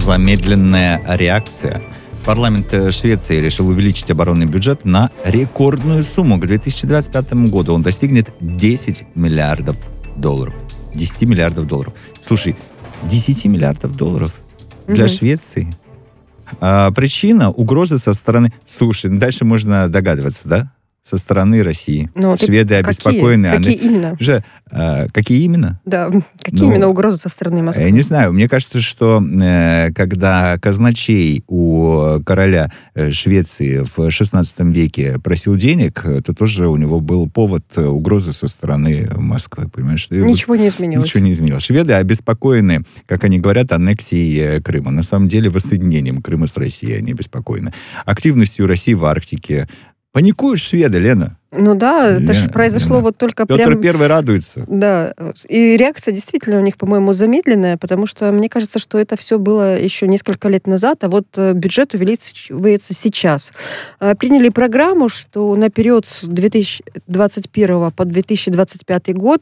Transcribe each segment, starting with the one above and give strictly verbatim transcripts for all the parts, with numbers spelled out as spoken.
Замедленная реакция. Парламент Швеции решил увеличить оборонный бюджет на рекордную сумму. К две тысячи двадцать пятому году он достигнет десять миллиардов долларов. десять миллиардов долларов. Слушай, десять миллиардов долларов для угу. Швеции. А, причина угрозы со стороны... Слушай, дальше можно догадываться, да? Со стороны России. Ну, шведы обеспокоены. Какие, какие они... именно? Уже, а, какие именно? Да, какие ну, именно угрозы со стороны Москвы? Я не знаю. Мне кажется, что э, когда казначей у короля Швеции в шестнадцатом веке просил денег, то тоже у него был повод угрозы со стороны Москвы. Понимаешь? Ничего не изменилось. Ничего не изменилось. Шведы обеспокоены, как они говорят, аннексией Крыма. На самом деле, воссоединением Крыма с Россией они обеспокоены. Активностью России в Арктике. Паникуют шведы, Лена. Ну да, это Лена, же произошло Лена. вот только Петр прям... Первый радуется. Да, и реакция действительно у них, по-моему, замедленная, потому что мне кажется, что это все было еще несколько лет назад, а вот бюджет увеличивается сейчас. Приняли программу, что на период с две тысячи двадцать первого по две тысячи двадцать пятый год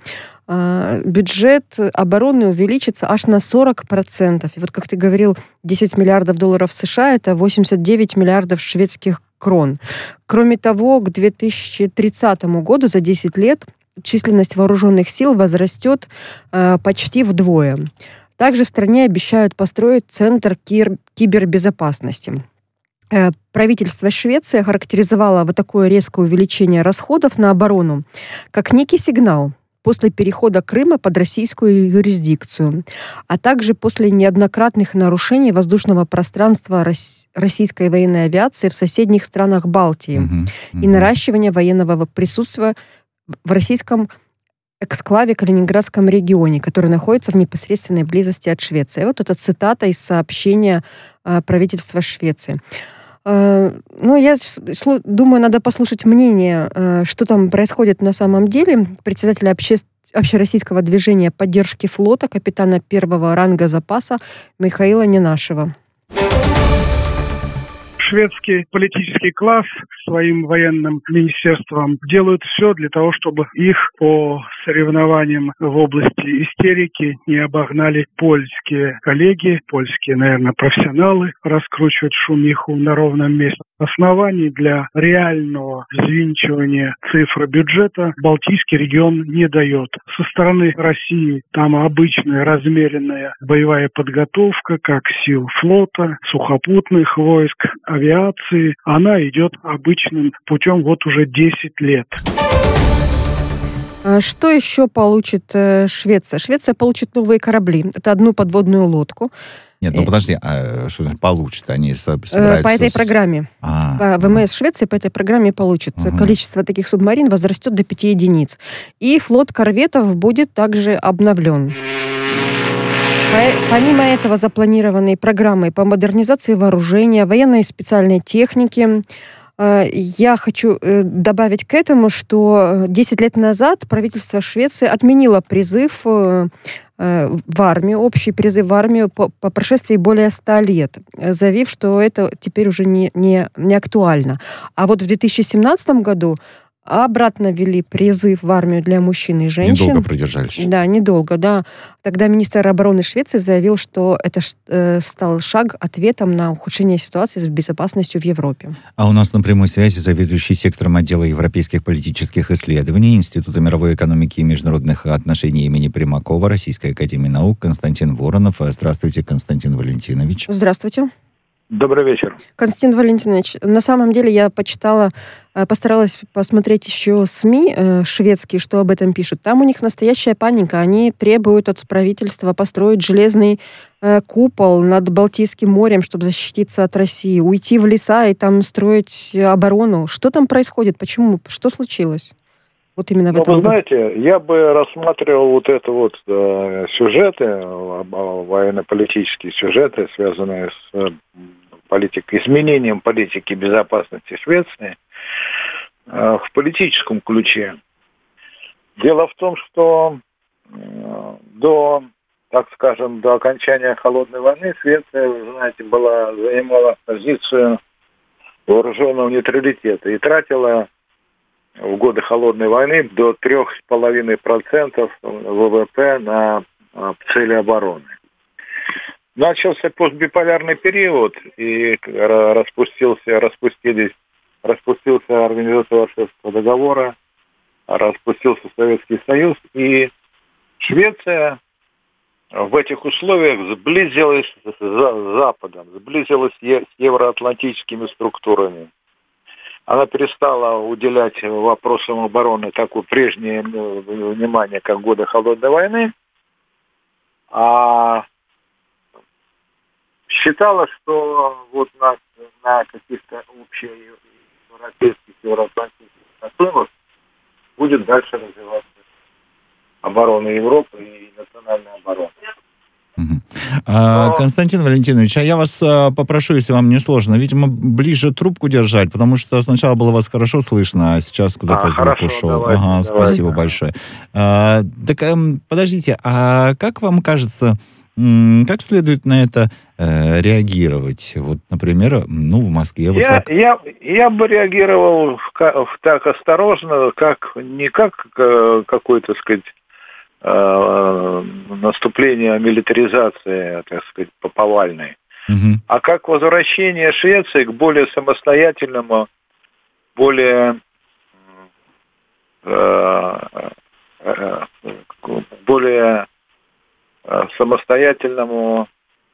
бюджет обороны увеличится аж на сорок процентов. И вот, как ты говорил, десять миллиардов долларов США — это восемьдесят девять миллиардов шведских крон. Кроме того, к две тысячи тридцатому году, за десять лет, численность вооруженных сил возрастет э, почти вдвое. Также в стране обещают построить центр кир- кибербезопасности. Э, правительство Швеции охарактеризовало вот такое резкое увеличение расходов на оборону как некий сигнал после перехода Крыма под российскую юрисдикцию, а также после неоднократных нарушений воздушного пространства российской военной авиации в соседних странах Балтии uh-huh, uh-huh. и наращивания военного присутствия в российском эксклаве Калининградском регионе, который находится в непосредственной близости от Швеции. Вот это цитата из сообщения правительства Швеции. Ну, я думаю, надо послушать мнение, что там происходит на самом деле. Председателя обще... общероссийского движения поддержки флота, капитана первого ранга запаса Михаила Ненашева. Шведский политический класс своим военным министерством делают все для того, чтобы их по соревнованиям в области истерики не обогнали польские коллеги, польские, наверное, профессионалы, раскручивают шумиху на ровном месте. Оснований для реального взвинчивания цифры бюджета Балтийский регион не дает. Со стороны России там обычная размеренная боевая подготовка, как сил флота, сухопутных войск, авиации. Она идет обычным путем вот уже десять лет. Что еще получит Швеция? Швеция получит новые корабли. Это одну подводную лодку. Нет, ну подожди, а что получат? Они собираются... По этой программе. А, по ВМС Швеции по этой программе получат. Ага. Количество таких субмарин возрастет до пяти единиц. И флот корветов будет также обновлен. Помимо этого, запланированной программой по модернизации вооружения, военной и специальной техники, я хочу добавить к этому, что десять лет назад правительство Швеции отменило призыв в армию, общий призыв в армию по, по прошествии более ста лет, заявив, что это теперь уже не, не, не актуально. А вот в две тысячи семнадцатом году обратно ввели призыв в армию для мужчин и женщин. Недолго продержались. Да, недолго, да. Тогда министр обороны Швеции заявил, что это э, стал шаг ответом на ухудшение ситуации с безопасностью в Европе. А у нас на прямой связи заведующий сектором отдела европейских политических исследований Института мировой экономики и международных отношений имени Примакова Российской академии наук Константин Воронов. Здравствуйте, Константин Валентинович. Здравствуйте. Добрый вечер. Константин Валентинович, на самом деле я почитала, постаралась посмотреть еще СМИ э, шведские, что об этом пишут. Там у них настоящая паника. Они требуют от правительства построить железный э, купол над Балтийским морем, чтобы защититься от России, уйти в леса и там строить оборону. Что там происходит? Почему? Что случилось? Вот именно в ну, этом вы году. знаете, я бы рассматривал вот это вот э, сюжеты, военно-политические сюжеты, связанные с э, политикой, изменением политики безопасности Швеции э, в политическом ключе. Дело в том, что э, до, так скажем, до окончания холодной войны Швеция, вы знаете, была, занимала позицию вооруженного нейтралитета и тратила в годы холодной войны до трех с половиной процентов ВВП на цели обороны. начался постбиполярный период, и распустился, распустились, распустился Организация Варшавского договора, распустился Советский Союз, и Швеция в этих условиях сблизилась с Западом, сблизилась с евроатлантическими структурами. Она перестала уделять вопросам обороны такое прежнее внимание, как в годы Холодной войны, а считала, что вот на, на каких-то общеевропейских, евроатлантических основах будет дальше развиваться оборона Европы и национальная оборона. А, Константин Валентинович, а я вас а, попрошу, если вам не сложно, видимо, ближе трубку держать, потому что сначала было вас хорошо слышно, а сейчас куда-то а, звук хорошо, ушел. Давайте, ага, давайте. Спасибо большое. А, так, эм, подождите, а как вам кажется, м, как следует на это э, реагировать? Вот, например, ну, в Москве... Вот я, как... я, я бы реагировал в, в, так осторожно, как не как э, какой-то, так сказать, наступление милитаризации, так сказать, повальной, угу. а как возвращение Швеции к более самостоятельному, более э, э, более самостоятельному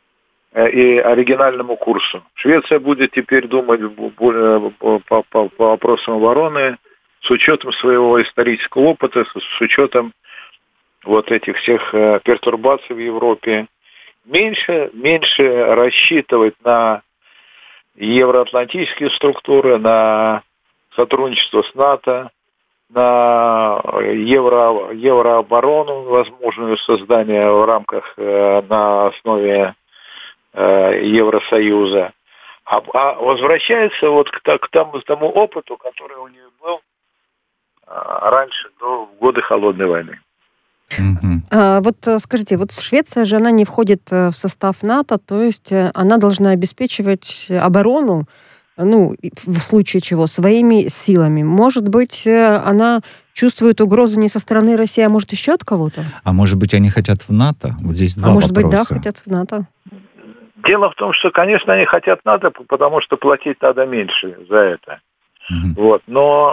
и оригинальному курсу. Швеция будет теперь думать более по, по, по вопросам обороны с учетом своего исторического опыта, с учетом вот этих всех э, пертурбаций в Европе, меньше, меньше рассчитывать на евроатлантические структуры, на сотрудничество с НАТО, на евро, еврооборону, возможное создание в рамках, э, на основе э, Евросоюза, а, а возвращается вот к, к, тому, к тому опыту, который у нее был э, раньше, до года Холодной войны. Uh-huh. А, вот скажите, вот Швеция же, она не входит в состав НАТО, то есть она должна обеспечивать оборону, ну, в случае чего, своими силами. Может быть, она чувствует угрозу не со стороны России, а может еще от кого-то? А может быть, они хотят в НАТО? Вот здесь два а может вопроса. быть, да, хотят в НАТО. Дело в том, что, конечно, они хотят НАТО, потому что платить надо меньше за это. Uh-huh. Вот, но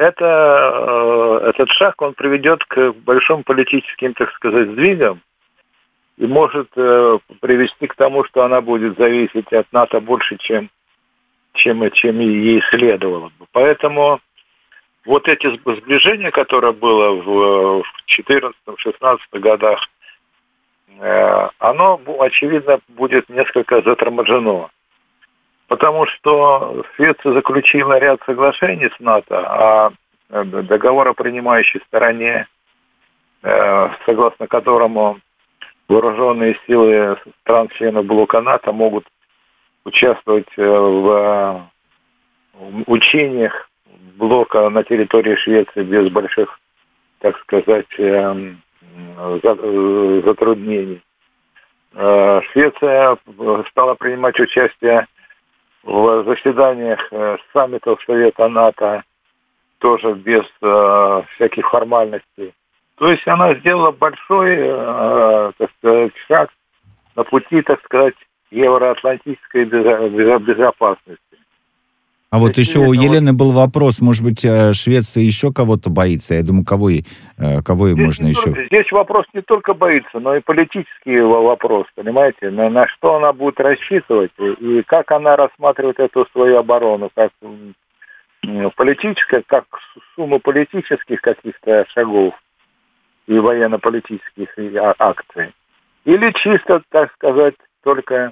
Это, этот шаг, он приведет к большим политическим, так сказать, сдвигам и может э, привести к тому, что она будет зависеть от НАТО больше, чем, чем, чем ей следовало бы. Поэтому вот эти сближения, которое было в четырнадцатом-шестнадцатом годах, э, оно, очевидно, будет несколько заторможено. Потому что Швеция заключила ряд соглашений с НАТО, а договор о принимающей стороне, согласно которому вооруженные силы стран-членов блока НАТО могут участвовать в учениях блока на территории Швеции без больших, так сказать, затруднений. Швеция стала принимать участие в заседаниях саммитов Совета НАТО тоже без э, всяких формальностей. То есть она сделала большой э, так сказать, шаг на пути, так сказать, евроатлантической безопасности. А вот еще у Елены был вопрос, может быть, Швеция еще кого-то боится? Я думаю, кого, ей, кого ей можно еще... Только, здесь вопрос не только боится, но и политический вопрос, понимаете? На, на что она будет рассчитывать и как она рассматривает эту свою оборону, как политическая, как сумма политических каких-то шагов и военно-политических акций. Или чисто, так сказать, только...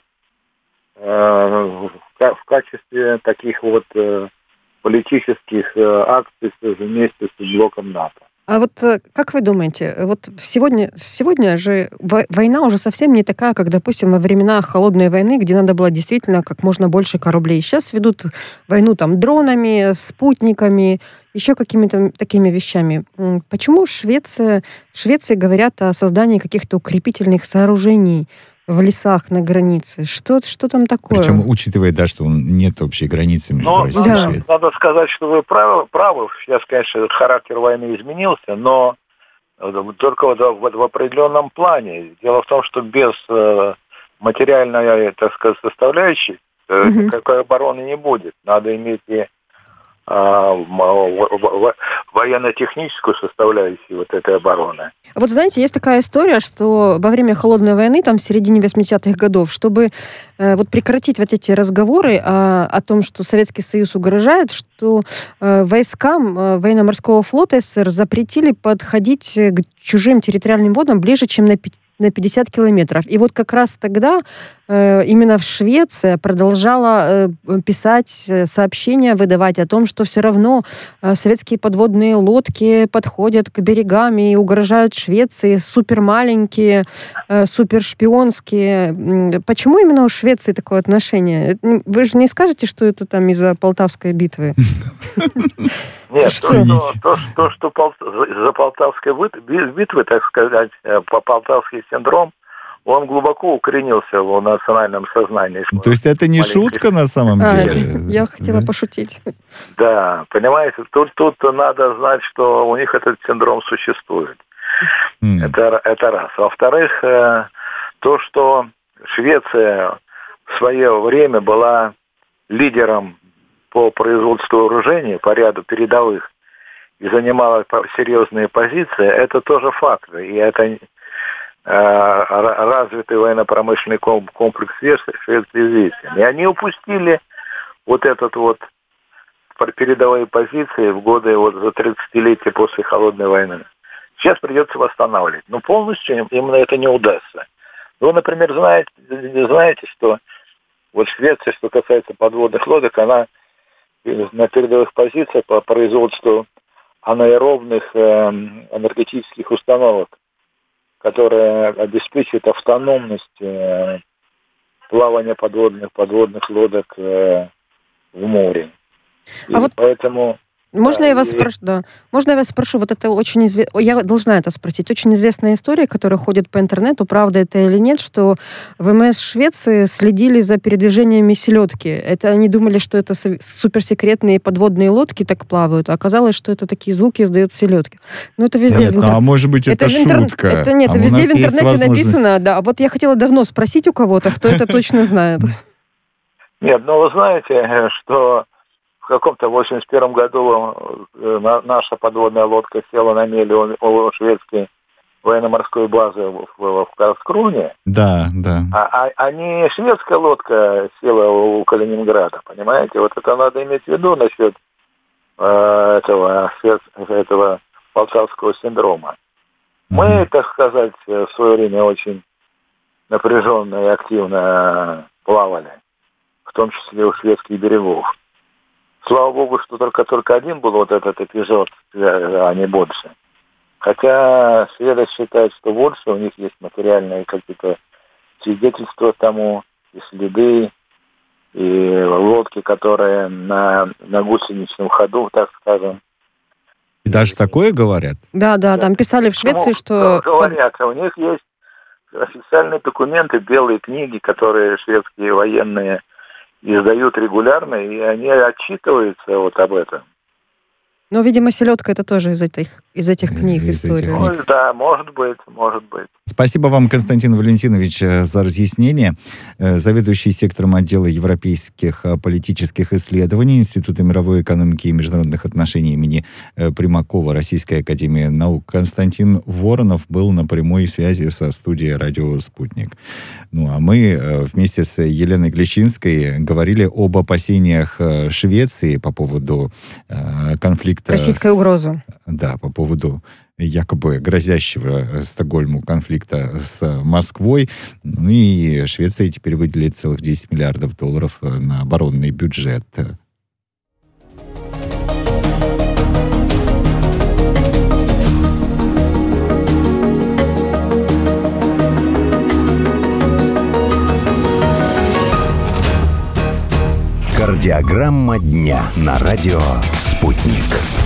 в качестве таких вот э, политических э, акций вместе с блоком НАТО. А вот как вы думаете, вот сегодня, сегодня же война уже совсем не такая, как, допустим, во времена Холодной войны, где надо было действительно как можно больше кораблей. Сейчас ведут войну там дронами, спутниками, еще какими-то такими вещами. Почему Швеция, в Швеции говорят о создании каких-то укрепительных сооружений в лесах на границе? Что, что там такое? Причем, учитывая, да, что нет общей границы между но, Россией да. и Швецией. Надо сказать, что вы правы. правы. Сейчас, конечно, характер войны изменился, но только в, в, в определенном плане. Дело в том, что без э, материальной, так сказать, составляющей, mm-hmm. никакой обороны не будет. Надо иметь и военно-техническую составляющую вот этой обороны. Вот знаете, есть такая история, что во время Холодной войны, там в середине восьмидесятых годов, чтобы э, вот прекратить вот эти разговоры о, о том, что Советский Союз угрожает, что э, войскам э, военно-морского флота СССР запретили подходить к чужим территориальным водам ближе, чем на на пятьдесят километров. И вот как раз тогда э, именно Швеция продолжала э, писать сообщения, выдавать о том, что все равно э, советские подводные лодки подходят к берегам и угрожают Швеции, супермаленькие, э, супершпионские. Почему именно у Швеции такое отношение? Вы же не скажете, что это там из-за Полтавской битвы? Нет, то, что, что за Полтавской битвы, так сказать, Полтавский синдром, он глубоко укоренился в национальном сознании. То есть это не шутка на самом деле? А, я хотела да? пошутить. Да, понимаете, тут, тут надо знать, что у них этот синдром существует. Mm. Это, это раз. Во-вторых, то, что Швеция в свое время была лидером по производству вооружений, по ряду передовых, и занимала серьезные позиции, это тоже факт. И это э, развитый военно-промышленный комплекс Швеции известен. И они упустили вот этот вот передовые позиции в годы вот за тридцатилетие после Холодной войны. Сейчас придется восстанавливать. Но полностью именно это не удастся. Вы, например, знаете, знаете, что вот Швеция, что касается подводных лодок, она на передовых позициях по производству анаэробных э, энергетических установок, которые обеспечивают автономность э, плавания подводных подводных лодок э, в море. А вот поэтому можно да, я вас и... спрошу? Да. Можно я вас спрошу? Вот это очень известно. Я должна это спросить. Очень известная история, которая ходит по интернету, правда это или нет, что ВМС Швеции следили за передвижениями селедки. Это они думали, что это суперсекретные подводные лодки так плавают, а оказалось, что это такие звуки издают селедки. Ну это везде. Нет, в интер... ну, а может быть это, это интер... шутка? Это нет, а это везде в интернете возможность... написано. Да. Вот я хотела давно спросить у кого-то, кто это точно знает. Нет, ну вы знаете, что в каком-то восемьдесят первом году наша подводная лодка села на мели у шведской военно-морской базы в, в, в Карскруне. Да, да. А, а не шведская лодка села у Калининграда, понимаете? Вот это надо иметь в виду насчет э, этого, этого полтавского синдрома. Mm-hmm. Мы, так сказать, в свое время очень напряженно и активно плавали, в том числе у шведских берегов. Слава богу, что только, только один был вот этот эпизод, а не больше. Хотя шведы считают, что больше, у них есть материальные какие-то свидетельства тому, и следы, и лодки, которые на, на гусеничном ходу, так скажем. И даже такое говорят? Да, да, там писали в Швеции, ну, что... Говорят, у них есть официальные документы, белые книги, которые шведские военные издают регулярно, и они отчитываются вот об этом. Ну, видимо, селедка это тоже из этих, из этих книг из история. Этих книг. Ну, да, может быть, может быть. Спасибо вам, Константин Валентинович, за разъяснение. Заведующий сектором отдела европейских политических исследований Института мировой экономики и международных отношений имени Примакова Российской академии наук Константин Воронов был на прямой связи со студией «Радио Спутник». Ну, а мы вместе с Еленой Глещинской говорили об опасениях Швеции по поводу конфликта... Российской с, угрозы. Да, по поводу якобы грозящего Стокгольму конфликта с Москвой. Ну и Швеция теперь выделит целых десять миллиардов долларов на оборонный бюджет. Кардиограмма дня на радио «Спутник».